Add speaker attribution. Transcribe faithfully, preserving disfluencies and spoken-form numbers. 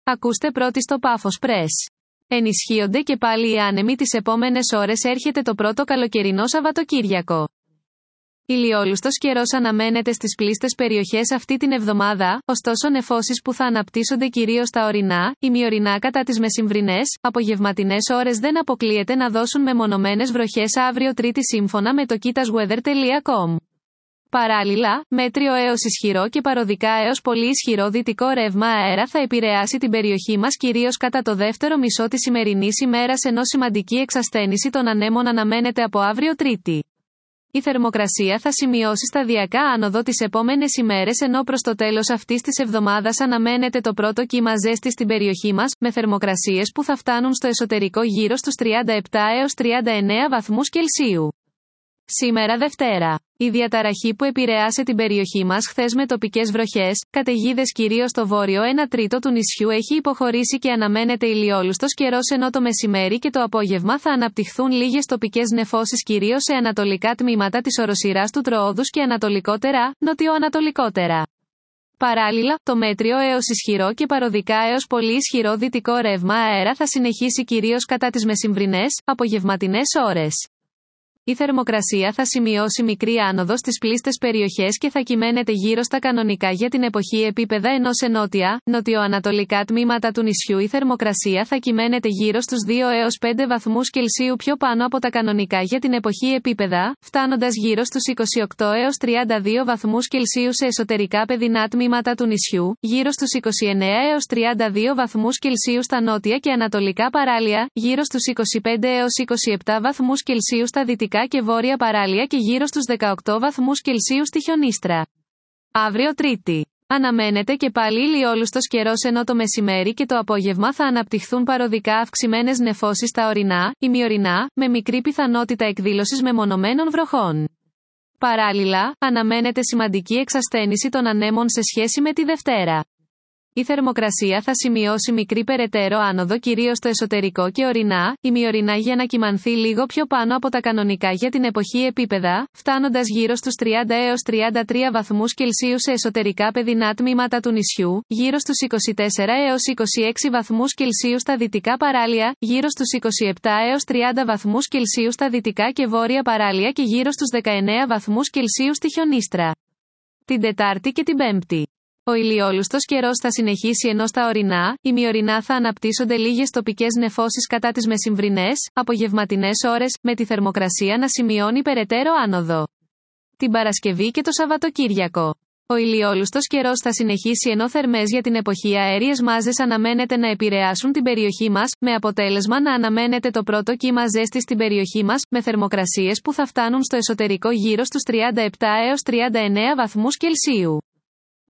Speaker 1: Ακούστε πρώτοι στο Πάφος Press. Ενισχύονται και πάλι οι άνεμοι τις επόμενες ώρες, έρχεται το πρώτο καλοκαιρινό Σαββατοκύριακο. Ηλιόλουστος καιρός αναμένεται στις πλείστες περιοχές αυτή την εβδομάδα, ωστόσο νεφώσεις που θα αναπτύσσονται κυρίως στα ορεινά, ημιορεινά κατά τις μεσημβρινές, απογευματινές ώρες δεν αποκλείεται να δώσουν μεμονωμένες βροχές αύριο Τρίτη σύμφωνα με το kitasweather τελεία com. Παράλληλα, μέτριο έως ισχυρό και παροδικά έως πολύ ισχυρό δυτικό ρεύμα αέρα θα επηρεάσει την περιοχή μας κυρίως κατά το δεύτερο μισό της σημερινής ημέρας, ενώ σημαντική εξασθένηση των ανέμων αναμένεται από αύριο Τρίτη. Η θερμοκρασία θα σημειώσει σταδιακά άνοδο τις επόμενες ημέρες, ενώ προς το τέλος αυτής της εβδομάδας αναμένεται το πρώτο κύμα ζέστη στην περιοχή μας, με θερμοκρασίες που θα φτάνουν στο εσωτερικό γύρω στους τριάντα επτά έως τριάντα εννέα βαθμούς Κελσίου. Σήμερα Δευτέρα. Η διαταραχή που επηρεάσε την περιοχή μας χθες με τοπικές βροχές, καταιγίδες κυρίως στο βόρειο ένα τρίτο του νησιού έχει υποχωρήσει και αναμένεται ηλιόλουστος καιρός, ενώ το μεσημέρι και το απόγευμα θα αναπτυχθούν λίγες τοπικές νεφώσεις κυρίως σε ανατολικά τμήματα της οροσειράς του Τροόδους και ανατολικότερα, νοτιοανατολικότερα. Παράλληλα, το μέτριο έως ισχυρό και παροδικά έως πολύ ισχυρό δυτικό ρεύμα αέρα θα συνεχίσει κυρίως κατά τις μεσημβρινές, απογευματινές ώρες. Η θερμοκρασία θα σημειώσει μικρή άνοδο στις πλείστες περιοχές και θα κυμαίνεται γύρω στα κανονικά για την εποχή επίπεδα, ενώ σε νότια, νοτιοανατολικά τμήματα του νησιού η θερμοκρασία θα κυμαίνεται γύρω στους δύο έως πέντε βαθμούς Κελσίου πιο πάνω από τα κανονικά για την εποχή επίπεδα, φτάνοντας γύρω στους είκοσι οκτώ έως τριάντα δύο βαθμούς Κελσίου σε εσωτερικά παιδινά τμήματα του νησιού, γύρω στους είκοσι εννέα έως τριάντα δύο βαθμούς Κελσίου στα νότια και ανατολικά παράλια, γύρω στους είκοσι πέντε έως είκοσι επτά βαθμούς Κελσίου στα δυτικά και βόρεια παράλια και γύρω στους δεκαοκτώ βαθμούς Κελσίου στη χιονίστρα. Αύριο Τρίτη. Αναμένεται και πάλι ηλιόλουστος καιρός, ενώ το μεσημέρι και το απόγευμα θα αναπτυχθούν παροδικά αυξημένες νεφώσεις στα ορεινά, ημιορεινά, με μικρή πιθανότητα εκδήλωσης μεμονωμένων βροχών. Παράλληλα, αναμένεται σημαντική εξασθένηση των ανέμων σε σχέση με τη Δευτέρα. Η θερμοκρασία θα σημειώσει μικρή περαιτέρω άνοδο κυρίως στο εσωτερικό και ορεινά, ημιορεινά για να κυμανθεί λίγο πιο πάνω από τα κανονικά για την εποχή επίπεδα, φτάνοντας γύρω στους τριάντα έως τριάντα τρία βαθμούς Κελσίου σε εσωτερικά παιδινά τμήματα του νησιού, γύρω στους είκοσι τέσσερα έως είκοσι έξι βαθμούς Κελσίου στα δυτικά παράλια, γύρω στους είκοσι επτά έως τριάντα βαθμούς Κελσίου στα δυτικά και βόρεια παράλια και γύρω στους δεκαεννέα βαθμούς Κελσίου στη χιονίστρα. Την Τετάρτη και την Πέμπτη. Ο ηλιόλουστος καιρός θα συνεχίσει, ενώ στα ορεινά, ημιορεινά θα αναπτύσσονται λίγες τοπικές νεφώσεις κατά τις μεσημβρινές, απογευματινές ώρες, με τη θερμοκρασία να σημειώνει περαιτέρω άνοδο. Την Παρασκευή και το Σαββατοκύριακο. Ο ηλιόλουστος καιρός θα συνεχίσει, ενώ θερμές για την εποχή αέριες μάζες αναμένεται να επηρεάσουν την περιοχή μας, με αποτέλεσμα να αναμένεται το πρώτο κύμα ζέστη στην περιοχή μας, με θερμοκρασίες που θα φτάνουν στο εσωτερικό γύρω στους τριάντα επτά έως τριάντα εννέα βαθμούς Κελσίου.